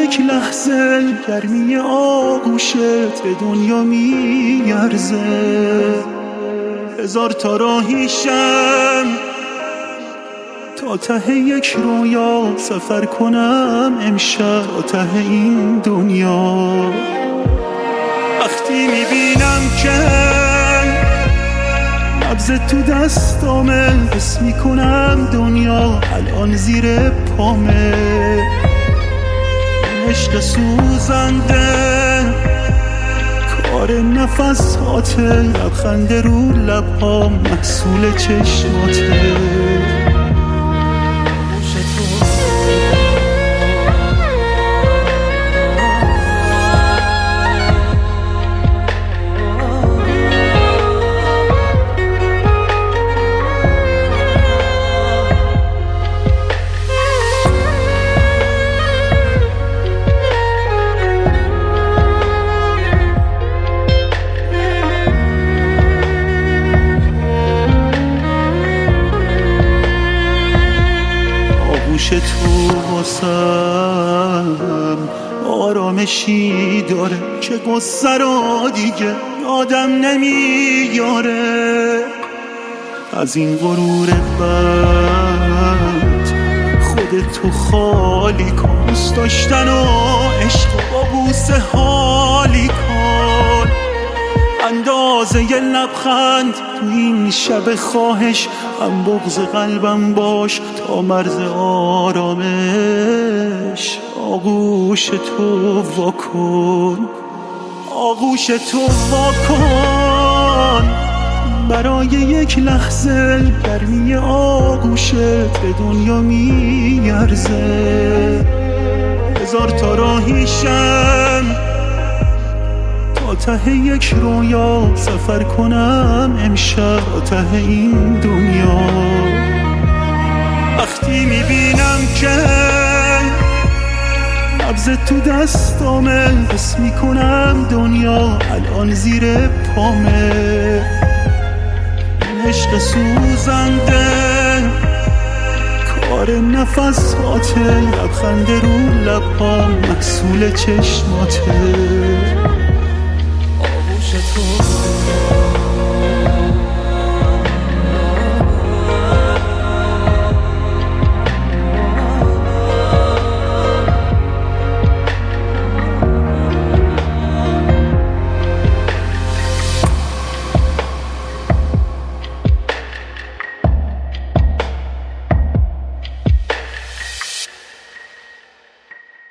یک لحظه گرمی آغوشت به دنیا میارزه. هزار تا راهیشم تا ته یک رویا سفر کنم امشب تا ته این دنیا. وقتی میبینم که نبض تو دستامه حس میکنم دنیا الان زیر پامه. عشق سوزنده کار نفساته، لبخند رو لبام محصول چشماته. تو واسم آرامشی داره که غصه رو دیگه آدم نمیاره. از این غرور بد خودتو خالی کن، دوست داشتن و عشق با بوسه حالی کن. اندازه ی لبخند تو این شب خواهش، هم بغض قلبم باش تا مرز آرامش. آغوش تو واکن، آغوش تو واکن. برای یک لحظه گرمی آغوشت به دنیا میارزه. هزار تا راهیشم تا ته یک رویا سفر کنم امشب تا ته این دنیا. وقتی میبینم که نبض تو دستامه حس میکنم دنیا الان زیر پامه. عشق سوزنده کار نفساته، لبخند رو لبام محصول چشماته. آغوش تو